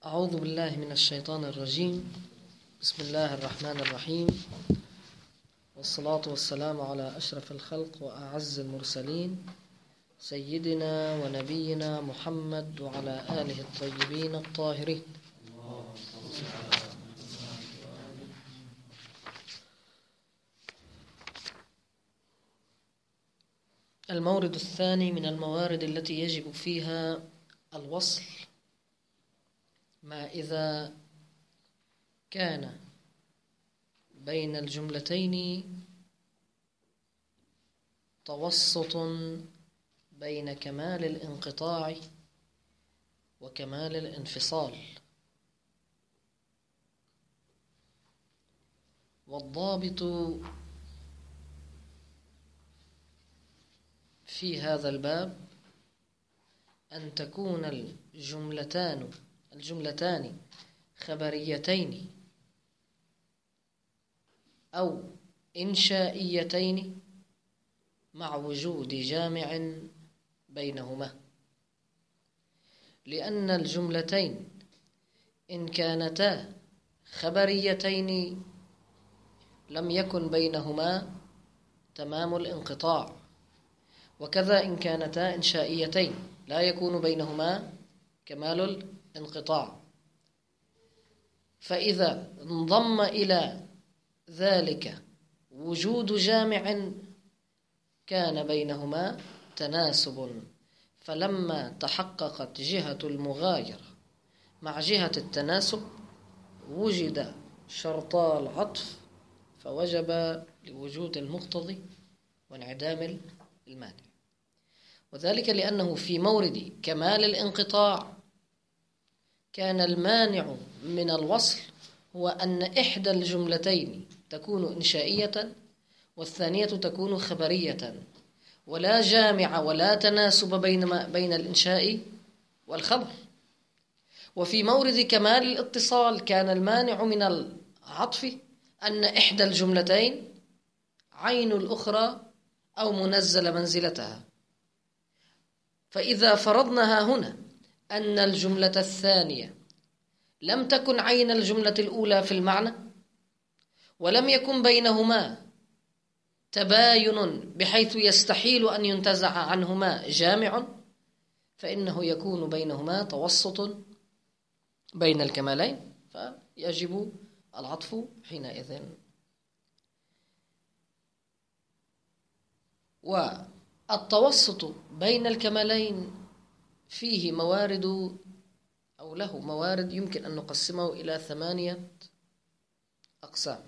أعوذ بالله من الشيطان الرجيم. بسم الله الرحمن الرحيم، والصلاة والسلام على أشرف الخلق وأعز المرسلين سيدنا ونبينا محمد وعلى آله الطيبين الطاهرين. المورد الثاني من الموارد التي يجب فيها الوصل ما إذا كان بين الجملتين توسط بين كمال الانقطاع وكمال الانفصال. والضابط في هذا الباب أن تكون الجملتان خبريتين أو إنشائيتين مع وجود جامع بينهما، لأن الجملتين إن كانتا خبريتين لم يكن بينهما تمام الانقطاع، وكذا إن كانتا إنشائيتين لا يكون بينهما كمال الانقطاع. فإذا انضم إلى ذلك وجود جامع كان بينهما تناسب، فلما تحققت جهة المغايرة مع جهة التناسب وجد شرطا العطف، فوجب لوجود المقتضي وانعدام المانع. وذلك لأنه في مورد كمال الانقطاع كان المانع من الوصل هو أن إحدى الجملتين تكون إنشائية والثانية تكون خبرية، ولا جامع ولا تناسب بين الإنشاء والخبر. وفي مورد كمال الاتصال كان المانع من العطف أن إحدى الجملتين عين الأخرى أو منزل منزلتها. فإذا فرضناها هنا أن الجملة الثانية لم تكن عين الجملة الأولى في المعنى، ولم يكن بينهما تباين بحيث يستحيل أن ينتزع عنهما جامع، فإنه يكون بينهما توسط بين الكمالين، فيجب العطف حينئذ. والتوسط بين الكمالين فيه موارد أو له موارد يمكن أن نقسمه إلى 8 أقسام،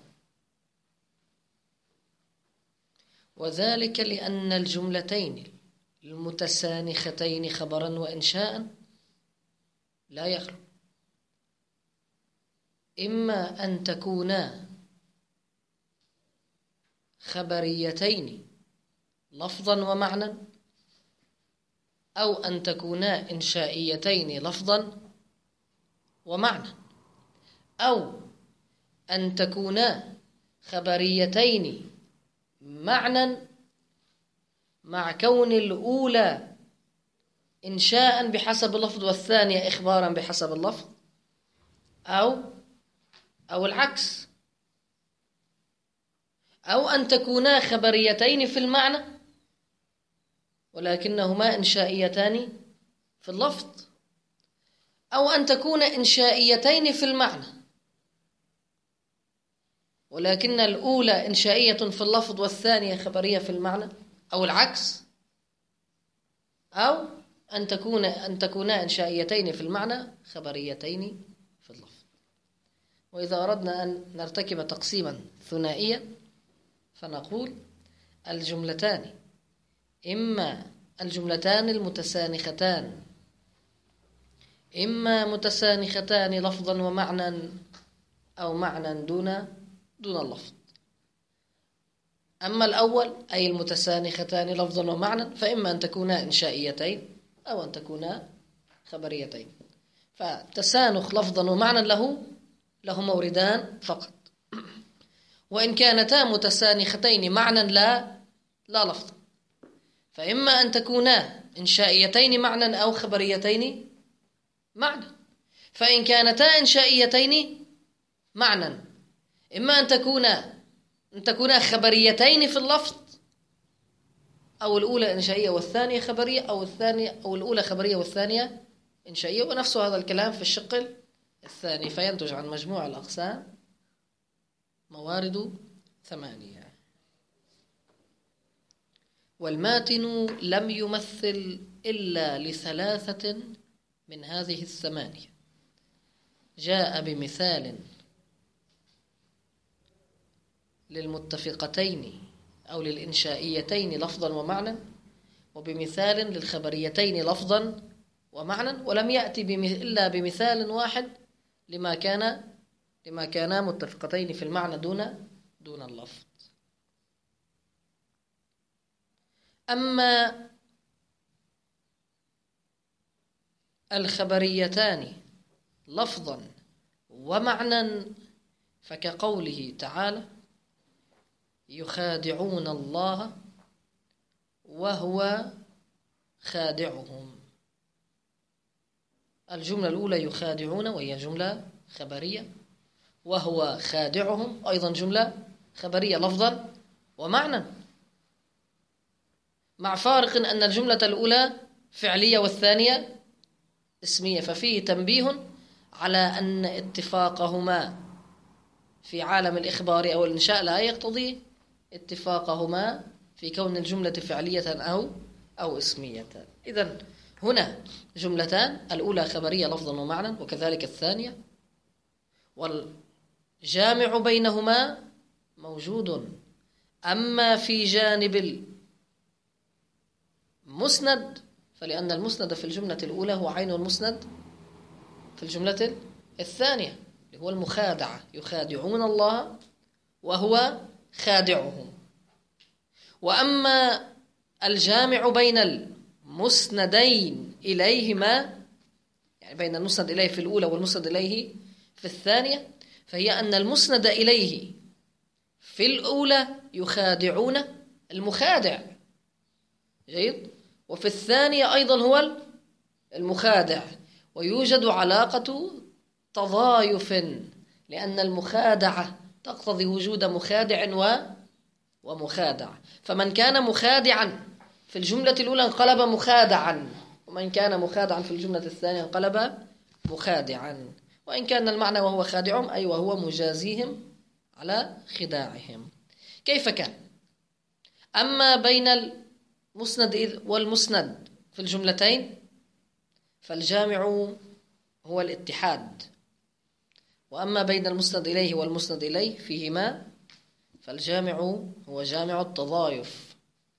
وذلك لأن الجملتين المتسانختين خبرا وإنشاء لا يخلو إما أن تكونا خبريتين لفظا ومعنى، أو أن تكونا إنشائيتين لفظا ومعنى، أو أن تكونا خبريتين معنى مع كون الأولى إنشاء بحسب اللفظ والثانية إخبارا بحسب اللفظ، أو العكس، أو أن تكونا خبريتين في المعنى ولكنهما إنشائيتان في اللفظ، أو أن تكون إنشائيتين في المعنى ولكن الأولى إنشائية في اللفظ والثانية خبرية في المعنى، أو العكس، أو أن تكونا إنشائيتين في المعنى خبريتين في اللفظ. وإذا أردنا أن نرتكب تقسيما ثنائيا فنقول الجملتان إما الجملتان المتسانختان إما متسانختان لفظا ومعنى، أو معنى دون اللفظ. أما الأول أي المتسانختان لفظا ومعنى فإما أن تكونا إنشائيتين أو أن تكونا خبريتين. فتسانخ لفظا ومعنى له موردان فقط، وإن كانتا متسانختين معنى لا لفظا، فإما أن تكونا إنشائيتين معنى أو خبريتين معنى. فإن كانتا إنشائيتين معنى، إما أن تكونا خبريتين في اللفظ، أو الأولى إنشائية والثانية خبرية، أو الأولى خبرية والثانية إنشائية، ونفس هذا الكلام في الشق الثاني، فينتج عن مجموع الأقسام موارد 8. والماتن لم يمثل إلا ل3 من هذه 8. جاء بمثال للمتفقتين أو للإنشائيتين لفظا ومعنى، وبمثال للخبريتين لفظا ومعنى، ولم يأتي إلا بمثال واحد لما كانا متفقتين في المعنى دون اللفظ. أما الخبريتان لفظا ومعنى فكقوله تعالى: يخادعون الله وهو خادعهم. الجملة الأولى يخادعون وهي جملة خبرية، وهو خادعهم أيضا جملة خبرية لفظا ومعنى، مع فارق أن الجملة الأولى فعلية والثانية اسمية. ففيه تنبيه على أن اتفاقهما في عالم الإخبار أو الإنشاء لا يقتضي اتفاقهما في كون الجملة فعلية أو اسمية. إذن هنا جملتان، الأولى خبرية لفظا ومعنى وكذلك الثانية، والجامع بينهما موجود. أما في جانب المسند فلأن المسند في الجملة الأولى هو عين المسند في الجملة الثانية، اللي هو المخادعة، يخادعون الله وهو خادعهم. وأما الجامع بين المسندين إليهما، يعني بين المسند إليه في الأولى والمسند إليه في الثانية، فهي أن المسند إليه في الأولى يخادعون المخادع، جيد، وفي الثانية أيضا هو المخادع، ويوجد علاقة تضايف، لأن المخادعة تقتضي وجود مخادع ومخادع، فمن كان مخادعا في الجملة الأولى انقلب مخادعا، ومن كان مخادعا في الجملة الثانية انقلب مخادعا، وإن كان المعنى وهو خادعهم أي وهو مجازيهم على خداعهم. كيف كان؟ أما بين المسند والمسند في الجملتين فالجامع هو الاتحاد، وأما بين المسند إليه والمسند إليه فيهما فالجامع هو جامع التضايف.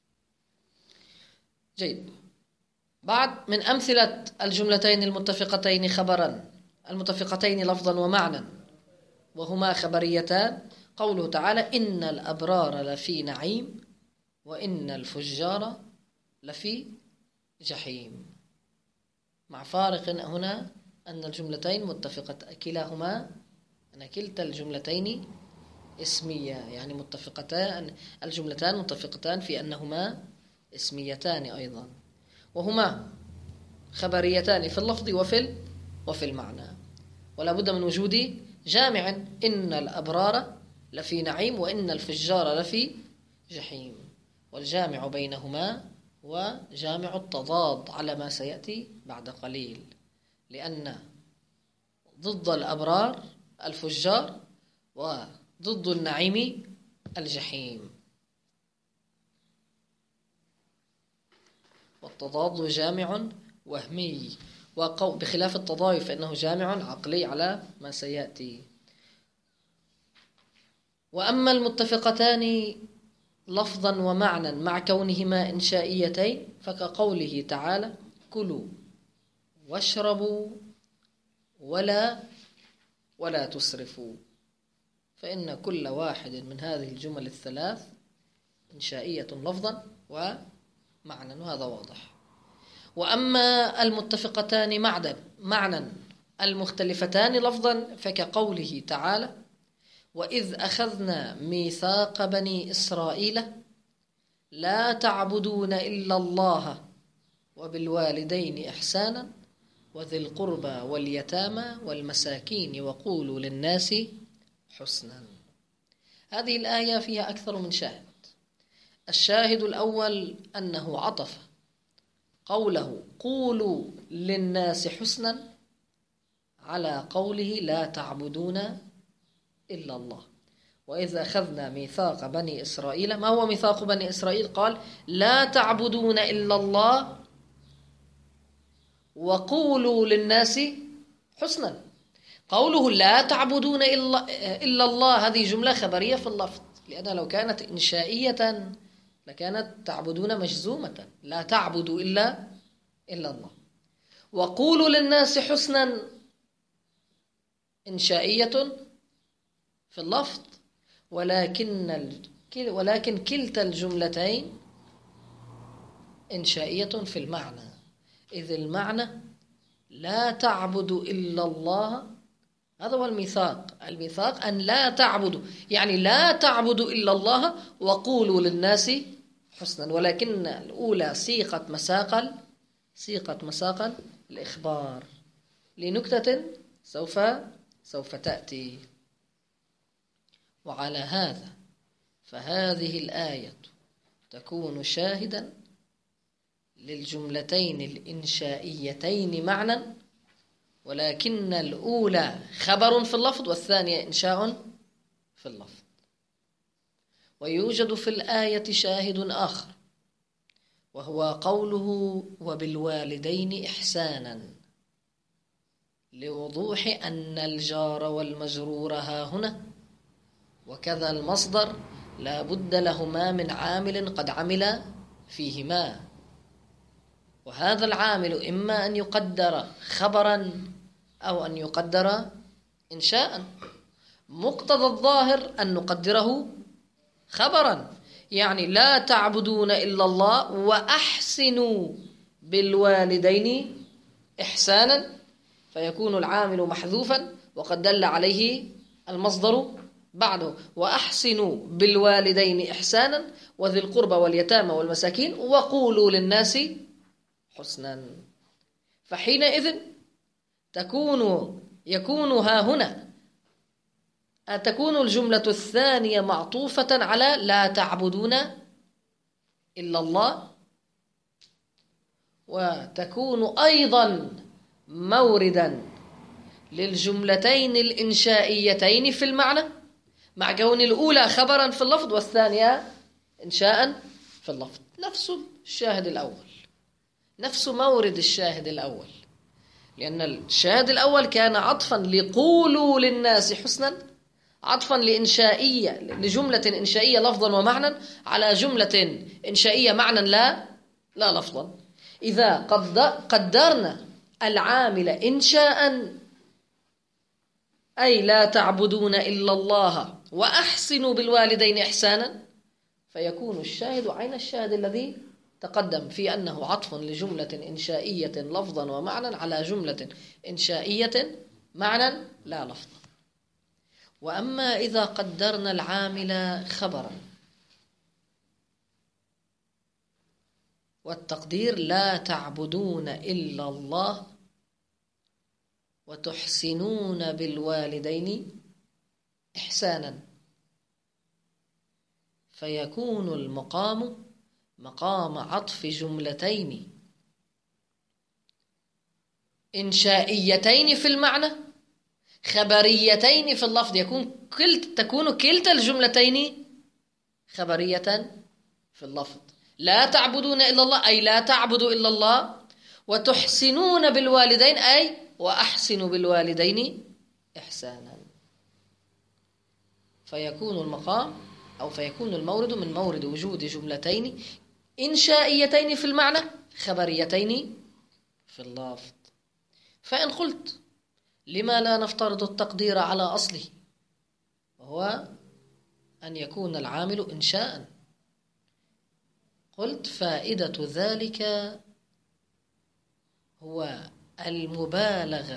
جيد. بعد من أمثلة الجملتين المتفقتين خبرا، المتفقتين لفظا ومعنى وهما خبريتان، قوله تعالى: إن الأبرار لفي نعيم وإن الفجار لفي جحيم، مع فارق هنا أن الجملتين متفقة كلاهما، أن كلتا الجملتين اسمية، يعني متفقتان، الجملتان متفقتان في أنهما اسميتان أيضا، وهما خبريتان في اللفظ وفي المعنى، ولا بد من وجود جامع. إن الأبرار لفي نعيم وإن الفجار لفي جحيم، والجامع بينهما هو جامع التضاد على ما سيأتي بعد قليل، لأن ضد الأبرار الفجار وضد النعيم الجحيم، والتضاد جامع وهمي، بخلاف التضايف فإنه جامع عقلي على ما سيأتي. وأما المتفقتان لفظا ومعنى مع كونهما إنشائيتين فكقوله تعالى: كلوا واشربوا ولا تسرفوا، فإن كل واحد من هذه الجمل الثلاث إنشائية لفظا ومعنى، وهذا واضح. وأما المتفقتان معنى المختلفتان لفظا فكقوله تعالى: وإذ أخذنا ميثاق بني إسرائيل لا تعبدون إلا الله وبالوالدين إحسانا وذي القربى واليتامى والمساكين وقولوا للناس حسنا. هذه الآية فيها أكثر من شاهد. الشاهد الأول أنه عطف قوله قولوا للناس حسنا على قوله لا تعبدون إلا الله. وإذا أخذنا ميثاق بني إسرائيل، ما هو ميثاق بني إسرائيل؟ قال لا تعبدون إلا الله وقولوا للناس حسنا. قوله لا تعبدون إلا الله هذه جملة خبرية في اللفظ، لأنها لو كانت إنشائية لكانت تعبدون مجزومة، لا تعبدوا إلا الله. وقولوا للناس حسنا إنشائية في اللفظ، ولكن كلتا الجملتين إنشائية في المعنى، إذ المعنى لا تعبد إلا الله. هذا هو الميثاق أن لا تعبدوا، يعني لا تعبدوا إلا الله وقولوا للناس حسنا. ولكن الأولى سيقت مساقا الإخبار لنكتة سوف تأتي. وعلى هذا فهذه الآية تكون شاهدا للجملتين الإنشائيتين معنى، ولكن الأولى خبر في اللفظ والثانية إنشاء في اللفظ. ويوجد في الآية شاهد آخر، وهو قوله وبالوالدين إحسانا، لوضوح أن الجار والمجرور ها هنا وكذا المصدر لا بد لهما من عامل قد عمل فيهما، وهذا العامل إما أن يقدر خبرا أو أن يقدر إنشاء. مقتضى الظاهر أن نقدره خبرا، يعني لا تعبدون إلا الله وأحسنوا بالوالدين إحسانا، فيكون العامل محذوفا وقد دل عليه المصدر بعده، وأحسنوا بالوالدين إحسانا وذي القربى واليتامى والمساكين وقولوا للناس حسنا. فحينئذ يكون ها هنا تكون الجملة الثانية معطوفة على لا تعبدون إلا الله، وتكون أيضا موردا للجملتين الإنشائيتين في المعنى، مع كون الأولى خبرا في اللفظ والثانية إنشاء في اللفظ. نفس الشاهد الأول، نفس مورد الشاهد الأول، لأن الشاهد الأول كان عطفا لقولوا للناس حسنا، عطفا لجملة إنشائية لفظا ومعنى على جملة إنشائية معنى لا لفظا. إذا قدرنا العامل إنشاء أي لا تعبدون إلا الله وأحسنوا بالوالدين إحسانا، فيكون الشاهد عين الشاهد الذي تقدم في أنه عطف لجملة إنشائية لفظا ومعنى على جملة إنشائية معنى لا لفظا. وأما إذا قدرنا العامل خبرا، والتقدير لا تعبدون إلا الله وتحسنون بالوالدين إحسانا، فيكون المقام مقام عطف جملتين إنشائيتين في المعنى خبريتين في اللفظ، تكون كلتا الجملتين خبرية في اللفظ. لا تعبدون إلا الله أي لا تعبدوا إلا الله، وتحسنون بالوالدين أي وأحسنوا بالوالدين إحسانا. فيكون المقام أو فيكون المورد من مورد وجود جملتين إنشائيتين في المعنى خبريتين في اللفظ. فإن قلت لما لا نفترض التقدير على أصله، وهو أن يكون العامل إنشاء، قلت فائدة ذلك هو المبالغة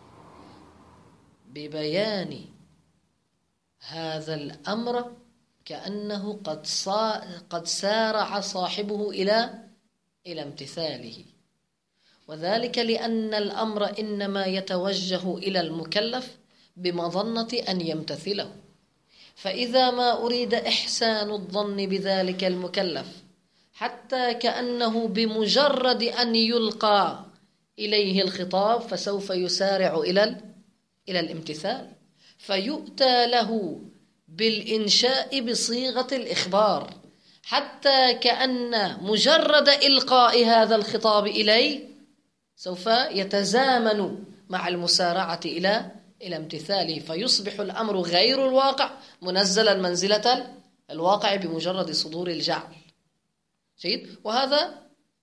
ببيان هذا الأمر كأنه قد سارع صاحبه إلى امتثاله، وذلك لأن الأمر إنما يتوجه إلى المكلف بمظنة أن يمتثله، فإذا ما أريد إحسان الظن بذلك المكلف حتى كأنه بمجرد أن يلقى إليه الخطاب فسوف يسارع إلى الامتثال، فيؤتى له بالإنشاء بصيغة الإخبار حتى كأن مجرد إلقاء هذا الخطاب إليه سوف يتزامن مع المسارعة إلى امتثاله، فيصبح الأمر غير الواقع منزلا منزلة الواقع بمجرد صدور الجعل. جيد. وهذا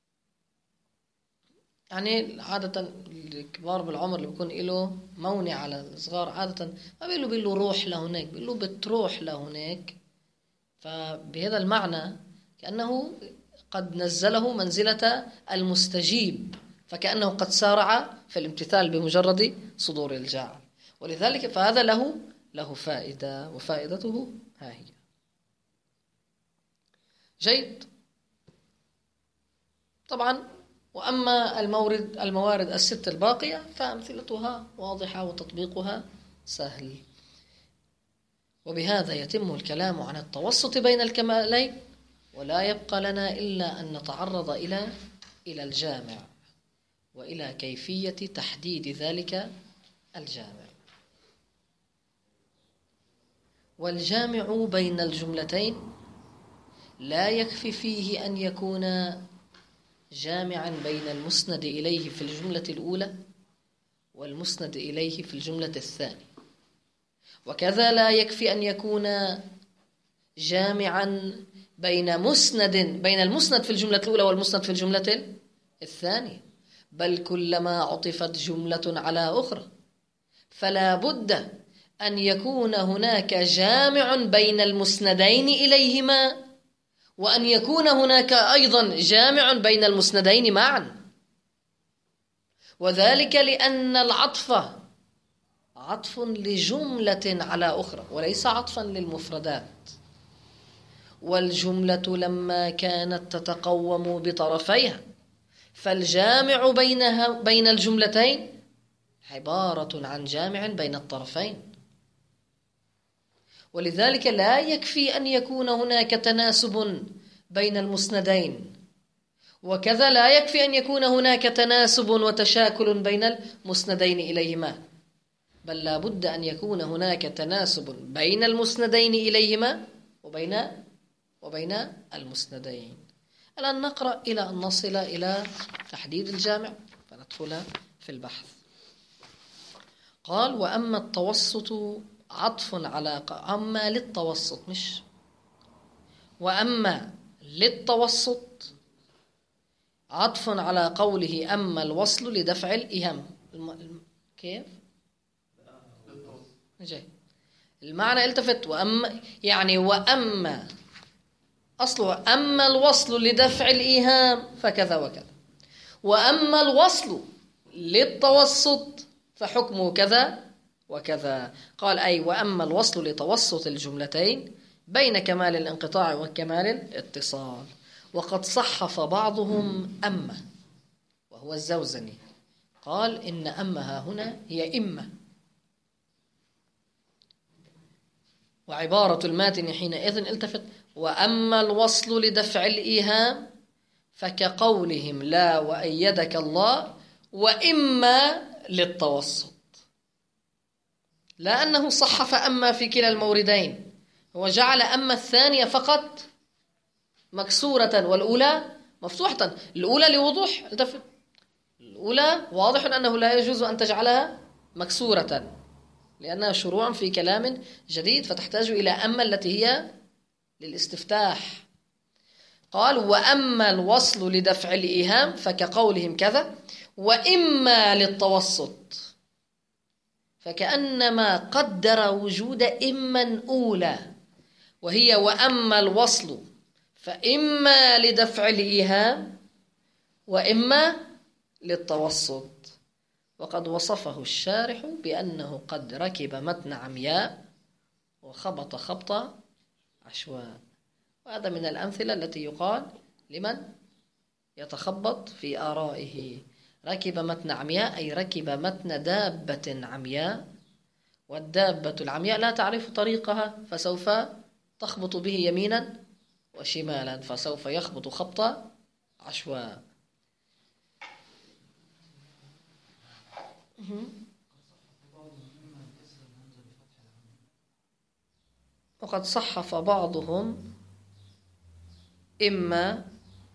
يعني عادة الكبار بالعمر اللي بيكون له مونع على الصغار عادة ما بيقول له روح لهناك، بيقول له بتروح لهناك، فبهذا المعنى كأنه قد نزله منزلة المستجيب، فكأنه قد سارع في الامتثال بمجرد صدور الجعل. ولذلك فهذا له فائدة، وفائدته ها هي. جيد. طبعا وأما الموارد الست الباقية فأمثلتها واضحة وتطبيقها سهل. وبهذا يتم الكلام عن التوسط بين الكمالين، ولا يبقى لنا إلا أن نتعرض إلى الجامع وإلى كيفية تحديد ذلك الجامع. والجامع بين الجملتين لا يكفي فيه أن يكون جامعا بين المسند إليه في الجملة الأولى والمسند إليه في الجملة الثانية، وكذا لا يكفي أن يكون جامعا بين المسند في الجملة الأولى والمسند في الجملة الثانية، بل كلما عطفت جملة على أخرى فلا بد أن يكون هناك جامع بين المسندين إليهما، وأن يكون هناك أيضا جامع بين المسندين معا. وذلك لأن العطف عطف لجملة على أخرى وليس عطفا للمفردات، والجملة لما كانت تتقوم بطرفيها فالجامع بين الجملتين عبارة عن جامع بين الطرفين. ولذلك لا يكفي أن يكون هناك تناسب بين المسندين، وكذا لا يكفي أن يكون هناك تناسب وتشاكل بين المسندين إليهما، بل لا بد أن يكون هناك تناسب بين المسندين إليهما وبين المسندين. الآن نقرأ إلى أن نصل إلى تحديد الجامع فندخل في البحث. قال: وأما التوسط عطف على أما للتوسط مش وأما للتوسط عطف على قوله أما الوصل لدفع الإيهام. كيف؟ جاي المعنى التفت. وأما يعني وأما أصله أما الوصل لدفع الإيهام فكذا وكذا، وأما الوصل للتوسط فحكمه كذا وكذا. قال أي وأما الوصل لتوسط الجملتين بين كمال الانقطاع وكمال الاتصال. وقد صحف بعضهم أما، وهو الزوزني، قال إن أمها هنا هي إما، وعبارة الماتن حينئذ التفت: وأما الوصل لدفع الإيهام فكقولهم لا وأيدك الله، وإما للتوسط. لا أنه صحف أما في كلا الموردين، هو جعل أما الثانية فقط مكسورة والأولى مفتوحة. الأولى لوضوح التفت، الأولى واضح أنه لا يجوز أن تجعلها مكسورة لأنها شروع في كلام جديد فتحتاج إلى أما التي هي للاستفتاح. قال وأما الوصل لدفع الإيهام فكقولهم كذا، وإما للتوسط فكأنما قدر وجود إما أولى، وهي وأما الوصل فإما لدفع الإيهام وإما للتوسط. وقد وصفه الشارح بأنه قد ركب متن عمياء وخبط خبط عشواء. وهذا من الأمثلة التي يقال لمن يتخبط في آرائه: ركب متن عمياء أي ركب متن دابة عمياء، والدابة العمياء لا تعرف طريقها، فسوف تخبط به يمينا وشمالا، فسوف يخبط خبط عشواء. وقد صحف بعضهم إما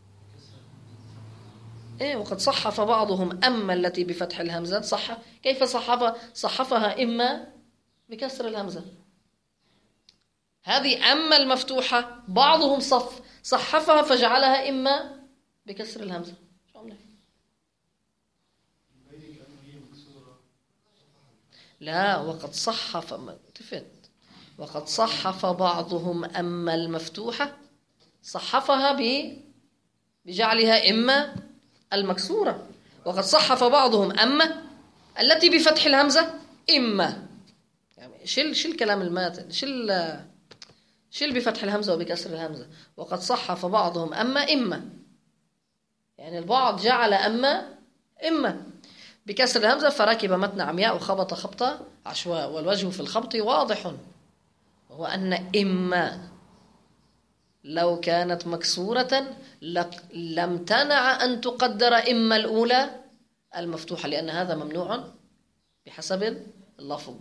وقد صحف بعضهم أما التي بفتح الهمزة. كيف صحفها إما بكسر الهمزة. هذه أما المفتوحة بعضهم صحفها فجعلها إما بكسر الهمزة. لا، وقد صحف بعضهم أما المفتوحة صحفها بجعلها إما المكسورة. وقد صحف بعضهم أما التي بفتح الهمزة إما. يعني شيل كلام الماتن، شيل بفتح الهمزة وبكسر الهمزة. وقد صحف بعضهم إما، يعني البعض جعل إما بكسر الهمزة، فركب متن عمياء وخبط خبطة عشواء. والوجه في الخبط واضح، وهو أن إما لو كانت مكسورة لم تنع أن تقدر إما الأولى المفتوحة، لأن هذا ممنوع بحسب اللفظ.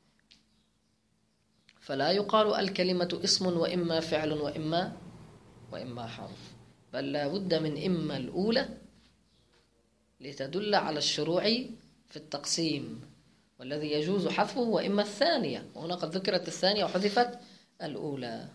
فلا يقال الكلمة اسم وإما فعل وإما حرف، بل لا بد من إما الأولى لتدل على الشروع في التقسيم، والذي يجوز حذفه وإما الثانية، وهنا قد ذكرت الثانية وحذفت الأولى.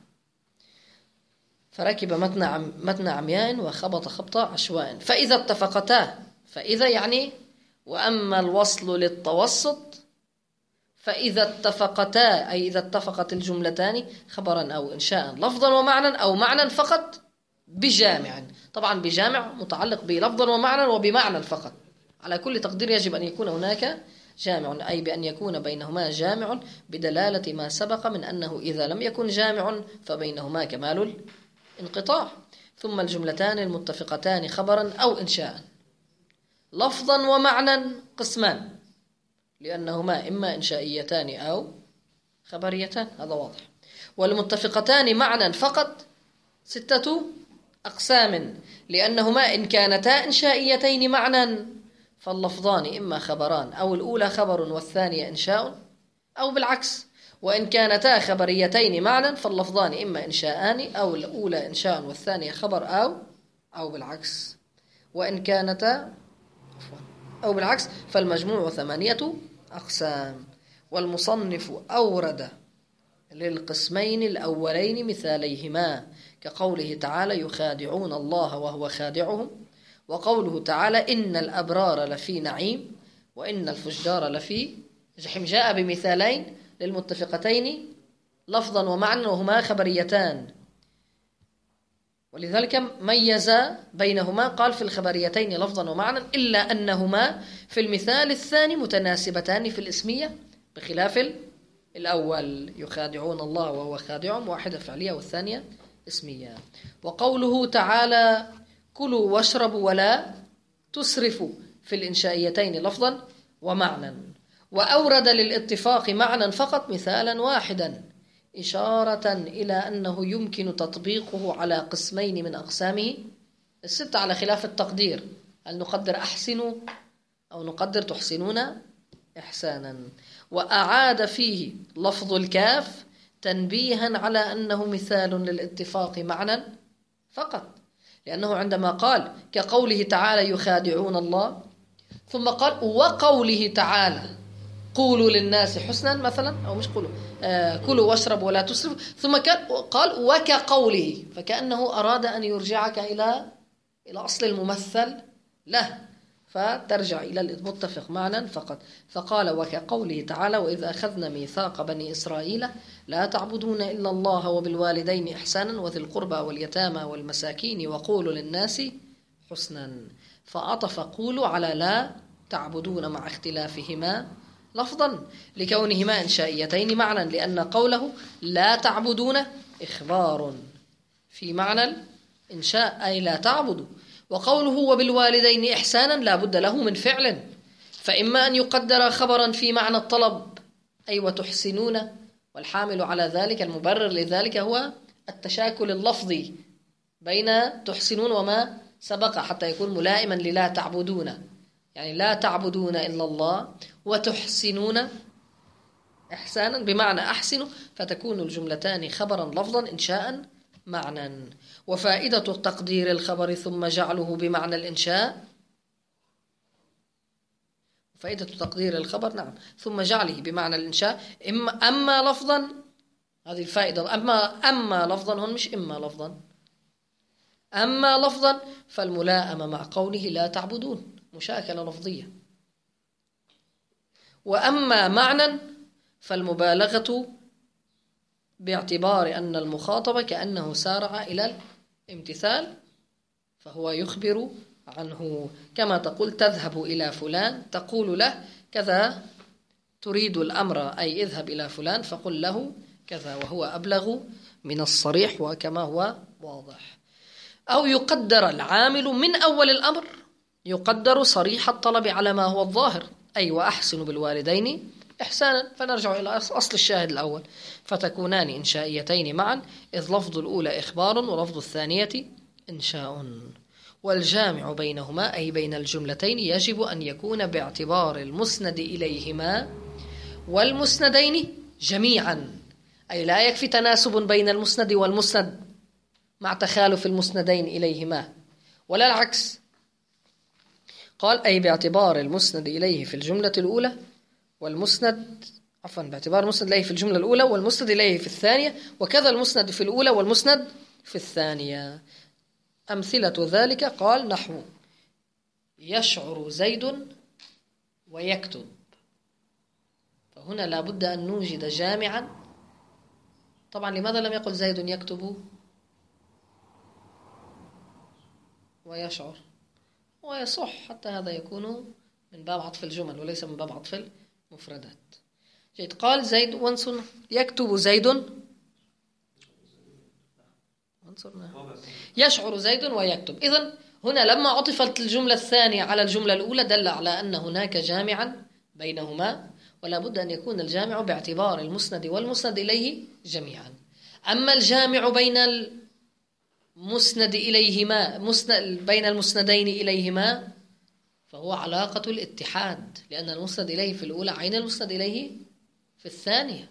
فركب متن عمياء وخبط خبط عشواء. فإذا اتفقتا، فإذا يعني وأما الوصل للتوسط، فإذا اتفقتا أي إذا اتفقت الجملتان خبرا أو إنشاء لفظا ومعنى أو معنى فقط بجامع. طبعا بجامع متعلق بلفظا ومعنى وبمعنى فقط، على كل تقدير يجب أن يكون هناك جامع، أي بأن يكون بينهما جامع بدلالة ما سبق من أنه إذا لم يكن جامع فبينهما كمال انقطاع. ثم الجملتان المتفقتان خبرا أو إنشاء لفظا ومعنى قسمان، لأنهما إما إنشائيتان أو خبريتان، هذا واضح. والمتفقتان معنى فقط 6 أقسام، لأنهما إن كانتا إنشائيتين معنى فاللفظان إما خبران، أو الأولى خبر والثانية إنشاء، أو بالعكس. وإن كانتا خبريتين معنى فاللفظان إما إنشاءان، أو الأولى إنشاء والثانية خبر، أو بالعكس. وإن كانتا أو بالعكس فالمجموع 8 أقسام. والمصنف أورد للقسمين الأولين مثاليهما، كقوله تعالى يخادعون الله وهو خادعهم، وقوله تعالى إن الأبرار لفي نعيم وإن الفجار لفي جحيم. جاء بمثالين للمتفقتين لفظا ومعنى وهما خبريتان، ولذلك ميز بينهما، قال في الخبريتين لفظا ومعنى، إلا أنهما في المثال الثاني متناسبتان في الاسمية بخلاف الأول. يخادعون الله وهو خادعهم، واحدة فعلية والثانية اسمية. وقوله تعالى كلوا واشربوا ولا تسرفوا في الإنشائيتين لفظا ومعنى. وأورد للاتفاق معنى فقط مثالا واحدا، إشارة إلى أنه يمكن تطبيقه على قسمين من أقسامه 6 على خلاف التقدير. هل نقدر أحسنوا أو نقدر تحسنون إحسانا. وأعاد فيه لفظ الكاف تنبيها على أنه مثال للاتفاق معنى فقط، لأنه عندما قال كقوله تعالى يخادعون الله، ثم قال وقوله تعالى قولوا للناس حسنا مثلا، أو مش قولوا كلوا واشربوا ولا تسرفوا، ثم قال وكقوله، فكأنه أراد أن يرجعك إلى أصل الممثل له، فترجع إلى المتفق معنى فقط. فقال وكقوله تعالى وإذا أخذنا ميثاق بني إسرائيل لا تعبدون إلا الله وبالوالدين إحسانا وذي القربى واليتامى والمساكين وقولوا للناس حسنا. فعطف قولوا على لا تعبدون مع اختلافهما لفظا لكونهما إنشائيتين معنى، لأن قوله لا تعبدون إخبار في معنى الإنشاء أي لا تعبدوا، وقوله وبالوالدين إحسانا لا بد له من فعل، فإما أن يقدر خبرا في معنى الطلب أي وتحسنون، والحامل على ذلك المبرر لذلك هو التشاكل اللفظي بين تحسنون وما سبق حتى يكون ملائما للا تعبدون، يعني لا تعبدون إلا الله وتحسنون إحسانا بمعنى أحسنوا، فتكون الجملتان خبرا لفظا إنشاء معنى. وفائدة تقدير الخبر ثم جعله بمعنى الإنشاء، فائدة تقدير الخبر نعم ثم جعله بمعنى الإنشاء أما لفظا، هذه الفائدة، أما لفظا هون مش إما لفظا، أما لفظا فالملائمة مع قوله لا تعبدون مشاكلة لفظية، وأما معنى فالمبالغة باعتبار أن المخاطب كأنه سارع إلى الامتثال، فهو يخبر عنه كما تقول تذهب إلى فلان تقول له كذا، تريد الأمر أي اذهب إلى فلان فقل له كذا، وهو أبلغ من الصريح وكما هو واضح. أو يقدر العامل من أول الأمر، يقدر صريح الطلب على ما هو الظاهر أي وأحسن بالوالدين إحسانا، فنرجع إلى أصل الشاهد الأول، فتكونان إنشائيتين معا، إذ لفظ الأولى إخبار ولفظ الثانية إنشاء. والجامع بينهما أي بين الجملتين يجب أن يكون باعتبار المسند إليهما والمسندين جميعا، أي لا يكفي تناسب بين المسند والمسند مع تخالف المسندين إليهما، ولا العكس. قال أي باعتبار المسند إليه في الجملة الأولى والمسند باعتبار المسند إليه في الجملة الأولى والمسند إليه في الثانية، وكذا المسند في الأولى والمسند في الثانية. أمثلة ذلك قال نحو يشعر زيد ويكتب، فهنا لا بد أن نوجد جامعا. طبعا لماذا لم يقل زيد يكتب ويشعر؟ ويصح حتى هذا يكون من باب عطف الجمل وليس من باب عطف المفردات. جيد. قال زيد وانصرنا يكتب زيد يشعر زيد ويكتب. إذن هنا لما عطفت الجملة الثانية على الجملة الأولى دل على أن هناك جامعا بينهما، ولا بد أن يكون الجامع باعتبار المسند والمسند إليه جميعا. أما الجامع بين المسند إليهما بين المسندين إليهما فهو علاقة الاتحاد، لأن المسند إليه في الأولى عين المسند إليه في الثانية.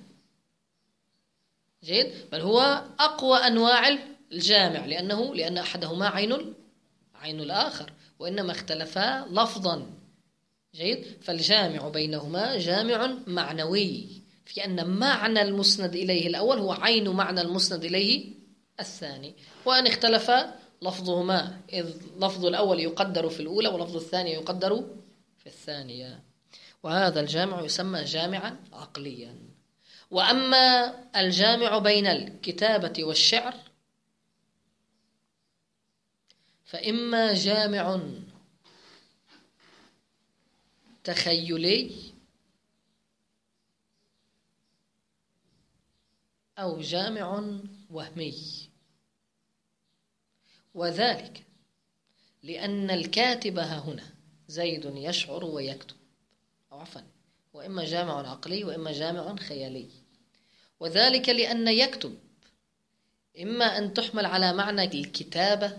جيد. بل هو أقوى أنواع الجامع لأن أحدهما عين الآخر، وإنما اختلفا لفظا. جيد. فالجامع بينهما جامع معنوي، في أن معنى المسند إليه الأول هو عين معنى المسند إليه الثاني، وأن اختلف لفظهما، إذ لفظ الأول يقدر في الأولى ولفظ الثاني يقدر في الثانية، وهذا الجامع يسمى جامعا عقليا. وأما الجامع بين الكتابة والشعر فإما جامع تخيلي أو جامع وهمي، وذلك لأن الكاتب هنا زيد يشعر ويكتب، وإما جامع عقلي وإما جامع خيالي. وذلك لأن يكتب إما أن تحمل على معنى الكتابة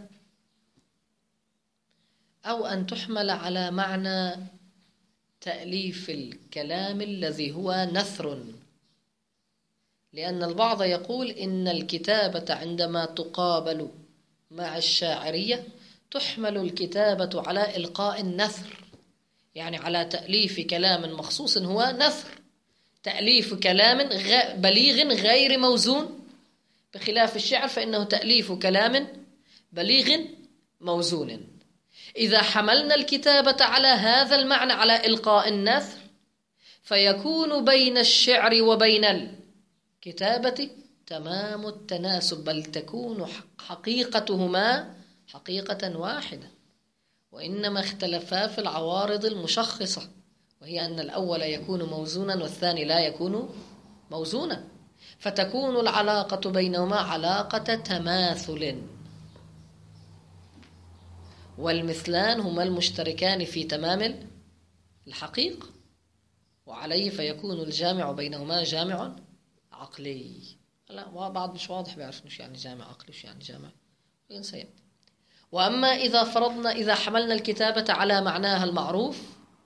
أو أن تحمل على معنى تأليف الكلام الذي هو نثر، لأن البعض يقول إن الكتابة عندما تقابل مع الشاعرية تحمل الكتابة على إلقاء النثر، يعني على تأليف كلام مخصوص هو نثر، تأليف كلام بليغ غير موزون، بخلاف الشعر فإنه تأليف كلام بليغ موزون. إذا حملنا الكتابة على هذا المعنى على إلقاء النثر فيكون بين الشعر وبين الكتابة تمام التناسب، بل تكون حقيقتهما حقيقة واحدة، وإنما اختلفا في العوارض المشخصة، وهي أن الأول يكون موزونا والثاني لا يكون موزونا، فتكون العلاقة بينهما علاقة تماثل. والمثلان هما المشتركان في تمام الحقيقة، وعليه فيكون الجامع بينهما جامع عقلي. لا بعض مش واضح بيعرف مش يعني جامع عقلي وش يعني جامع سيأتي. وأما إذا فرضنا إذا حملنا الكتابة على معناها المعروف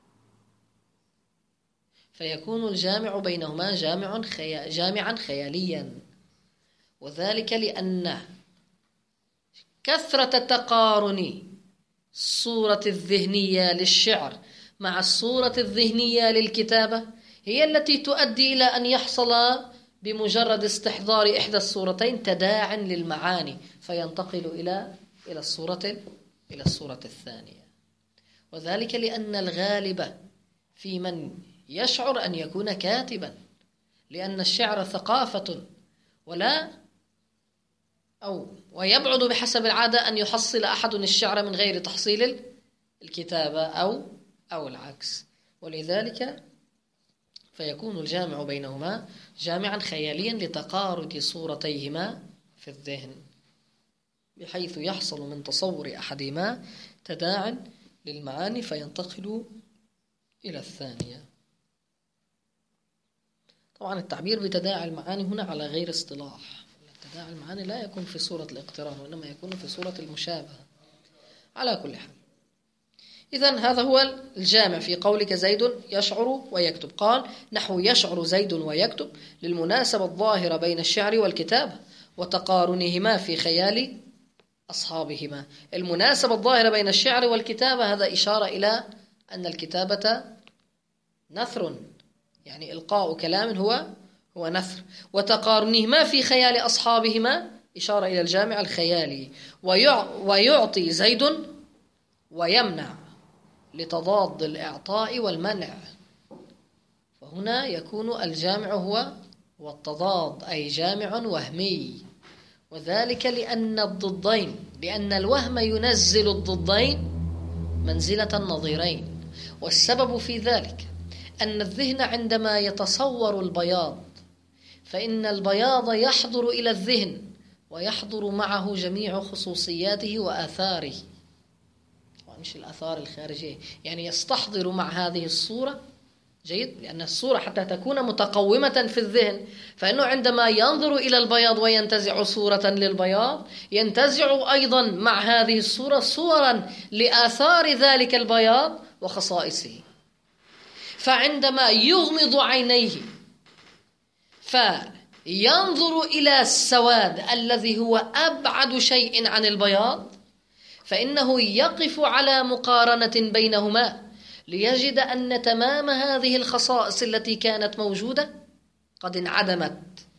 فيكون الجامع بينهما جامعا خياليا، وذلك لأن كثرة تقارن الصورة الذهنية للشعر مع الصورة الذهنية للكتابة هي التي تؤدي إلى أن يحصل بمجرد استحضار إحدى الصورتين تداع للمعاني فينتقل إلى الصورة الثانية. وذلك لأن الغالب في من يشعر أن يكون كاتبا، لأن الشعر ثقافة ويبعد بحسب العادة أن يحصل أحد الشعر من غير تحصيل الكتابة أو العكس، ولذلك فيكون الجامع بينهما جامعا خياليا لتقارب صورتيهما في الذهن، بحيث يحصل من تصور أحدهما تداع للمعاني فينتقل إلى الثانية. طبعا التعبير بتداعي المعاني هنا على غير اصطلاح، تداعي المعاني لا يكون في صورة الاقتران وإنما يكون في صورة المشابهة. على كل حال، إذن هذا هو الجامع في قولك زيد يشعر ويكتب. قال نحو يشعر زيد ويكتب للمناسبة الظاهرة بين الشعر والكتابة وتقارنهما في خيال أصحابهما. المناسبة الظاهرة بين الشعر والكتابة هذا إشارة إلى أن الكتابة نثر، يعني إلقاء كلام هو نثر، وتقارنهما في خيال أصحابهما إشارة إلى الجامع الخيالي. ويعطي زيد ويمنع لتضاد الإعطاء والمنع، فهنا يكون الجامع هو التضاد، أي جامع وهمي، وذلك لأن الوهم ينزل الضدين منزلة النظيرين. والسبب في ذلك أن الذهن عندما يتصور البياض فإن البياض يحضر إلى الذهن ويحضر معه جميع خصوصياته وآثاره، مش الآثار الخارجية، يعني يستحضر مع هذه الصورة جيد، لأن الصورة حتى تكون متقومة في الذهن فإنه عندما ينظر إلى البياض وينتزع صورة للبياض ينتزع أيضا مع هذه الصورة صورا لآثار ذلك البياض وخصائصه. فعندما يغمض عينيه فينظر إلى السواد الذي هو أبعد شيء عن البياض فإنه يقف على مقارنة بينهما ليجد أن تمام هذه الخصائص التي كانت موجودة قد انعدمت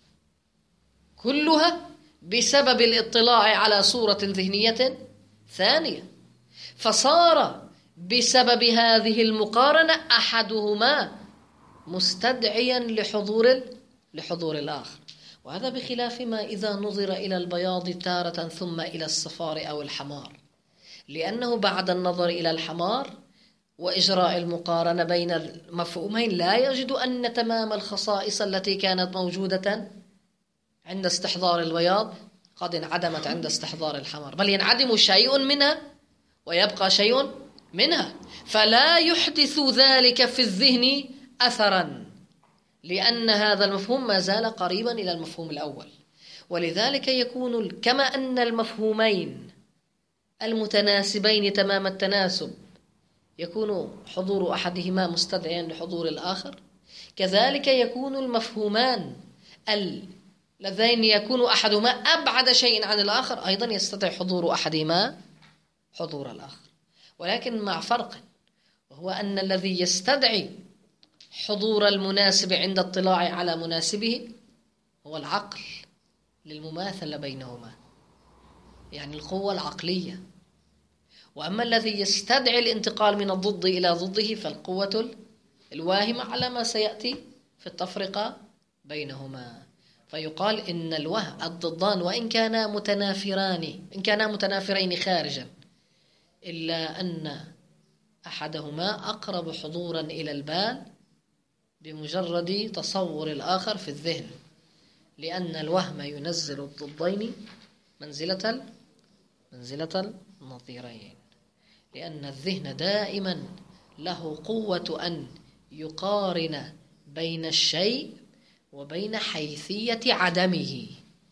كلها بسبب الاطلاع على صورة ذهنية ثانية، فصار بسبب هذه المقارنة أحدهما مستدعيا لحضور الآخر. وهذا بخلاف ما إذا نظر إلى البياض تارة ثم إلى الصفار أو الحمار، لأنه بعد النظر إلى الحمار وإجراء المقارنة بين المفهومين لا يجد أن تمام الخصائص التي كانت موجودة عند استحضار البياض قد انعدمت عند استحضار الحمار، بل ينعدم شيء منها ويبقى شيء منها، فلا يحدث ذلك في الذهن أثرا لأن هذا المفهوم ما زال قريبا إلى المفهوم الأول. ولذلك يكون كما أن المفهومين المتناسبين تمام التناسب يكون حضور أحدهما مستدعيا لحضور الآخر، كذلك يكون المفهومان اللذين يكون أحدهما أبعد شيء عن الآخر أيضا يستدعي حضور أحدهما حضور الآخر، ولكن مع فرق، وهو أن الذي يستدعي حضور المناسب عند اطلاع على مناسبه هو العقل للمماثلة بينهما، يعني القوة العقلية. وأما الذي يستدعي الانتقال من الضد إلى ضده فالقوة الواهمة على ما سيأتي في التفرقة بينهما. فيقال إن الضدان وإن كانا متنافرين خارجا إلا أن أحدهما أقرب حضورا إلى البال بمجرد تصور الآخر في الذهن، لأن الوهم ينزل الضدين منزلة النظيرين. لأن الذهن دائما له قوة أن يقارن بين الشيء وبين حيثية عدمه،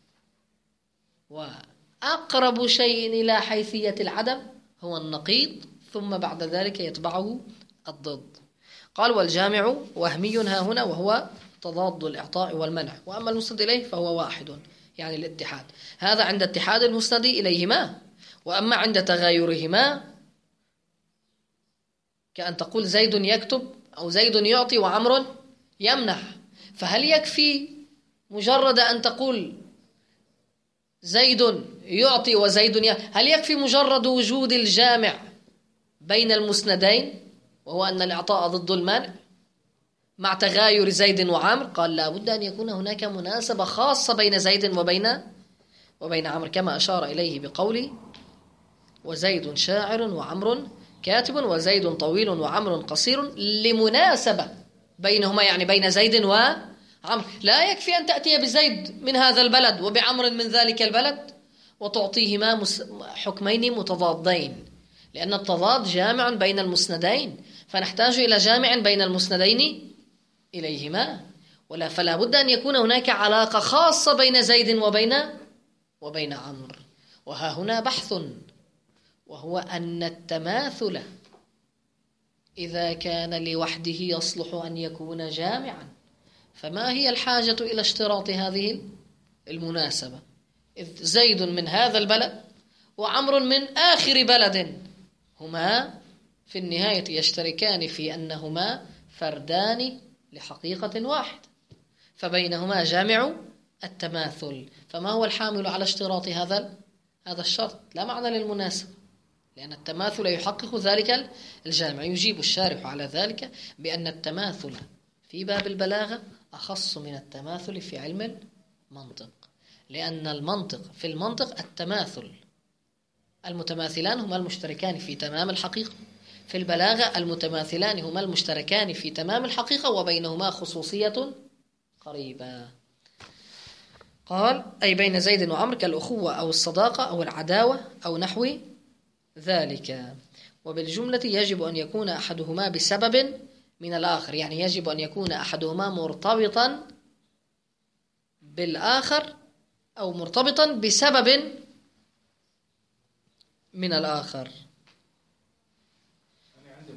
وأقرب شيء إلى حيثية العدم هو النقيض، ثم بعد ذلك يتبعه الضد. قال والجامع وهمي ها هنا، وهو تضاد الإعطاء والمنع، وأما المسند إليه فهو واحد، يعني الاتحاد. هذا عند اتحاد المسند إليهما، وأما عند تغايرهما كأن تقول زيد يكتب أو زيد يعطي وعمر يمنح، فهل يكفي مجرد أن تقول زيد يعطي وزيد هل يكفي مجرد وجود الجامع بين المسندين، وهو أن الإعطاء ضد المنع مع تغاير زيد وعمر؟ قال لا بد أن يكون هناك مناسبة خاصة بين زيد وبين عمر، كما أشار إليه بقوله وزيد شاعر وعمر كاتب وزيد طويل وعمر قصير، لمناسبة بينهما، يعني بين زيد وعمر. لا يكفي أن تأتي بزيد من هذا البلد وبعمر من ذلك البلد وتعطيهما حكمين متضادين، لأن التضاد جامع بين المسندين، فنحتاج إلى جامع بين المسندين إليهما، فلا بد أن يكون هناك علاقة خاصة بين زيد وبين عمرو. وها هنا بحث، وهو أن التماثل إذا كان لوحده يصلح أن يكون جامعا، فما هي الحاجة إلى اشتراط هذه المناسبة؟ إذ زيد من هذا البلد وعمر من آخر بلد، هما في النهاية يشتركان في أنهما فردان لحقيقة واحدة، فبينهما جامع التماثل. فما هو الحامل على اشتراط هذا الشرط؟ لا معنى للمناسبة، لأن التماثل يحقق ذلك الجامع. يجيب الشارح على ذلك بأن التماثل في باب البلاغة أخص من التماثل في علم المنطق، لأن في المنطق التماثل المتماثلان هما المشتركان في تمام الحقيقة، في البلاغة المتماثلان هما المشتركان في تمام الحقيقة وبينهما خصوصية قريبة. قال أي بين زيد وعمر كالأخوة أو الصداقة أو العداوة أو نحو ذلك. وبالجملة يجب أن يكون أحدهما بسبب من الآخر، يعني يجب أن يكون أحدهما مرتبطا بالآخر أو مرتبطا بسبب من الآخر. أنا عندي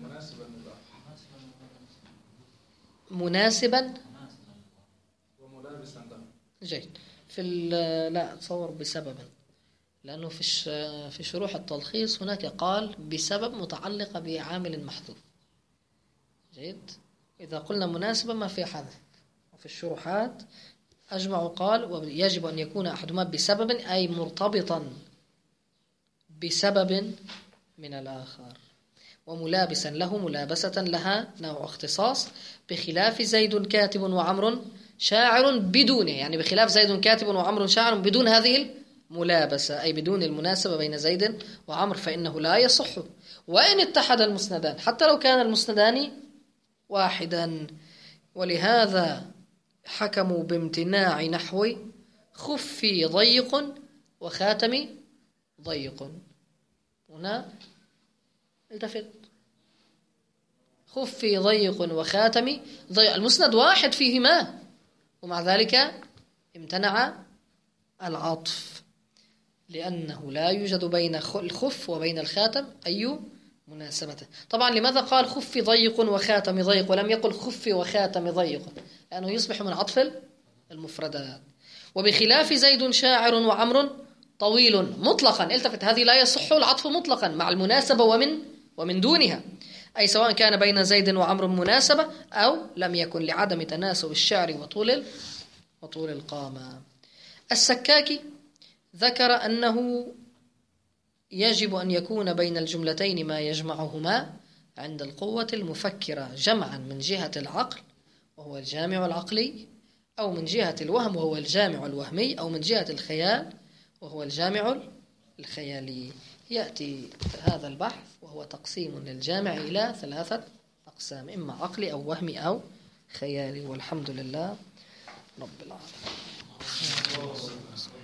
مناسبا وملابسا له. جيد. لا تصور بسبب، لأنه في شروح التلخيص هناك قال بسبب متعلقة بعامل محذوف. جيد. إذا قلنا مناسبة ما في حذف. وفي الشروحات أجمع قال يجب أن يكون أحدهما بسبب، أي مرتبطا بسبب من الآخر. وملابسا له ملابسة لها نوع اختصاص، بخلاف زيد كاتب وعمر شاعر بدونه، يعني بخلاف زيد كاتب وعمر شاعر بدون هذه الملابسة، أي بدون المناسبة بين زيد وعمر، فإنه لا يصح وإن اتحد المسندان حتى لو كان المسندان واحدا. ولهذا حكموا بامتناع نحو خفي ضيق وخاتم ضيق. هنا التفت، خفي ضيق وخاتم ضيق، المسند واحد فيهما، ومع ذلك امتنع العطف، لأنه لا يوجد بين الخف وبين الخاتم أي مناسبة. طبعا لماذا قال خف ضيق وخاتم ضيق ولم يقل خف وخاتم ضيق؟ لأنه يصبح من عطف المفردات. وبخلاف زيد شاعر وعمر طويل مطلقا، التفت، هذه لا يصح العطف مطلقا مع المناسبة ومن دونها، أي سواء كان بين زيد وعمر مناسبة أو لم يكن لعدم تناسب الشعر وطول القامة. السكاكي ذكر أنه يجب أن يكون بين الجملتين ما يجمعهما عند القوة المفكرة جمعا من جهة العقل وهو الجامع العقلي، أو من جهة الوهم وهو الجامع الوهمي، أو من جهة الخيال وهو الجامع الخيالي. يأتي هذا البحث وهو تقسيم للجامع إلى 3 أقسام، إما عقلي أو وهمي أو خيالي. والحمد لله رب العالمين.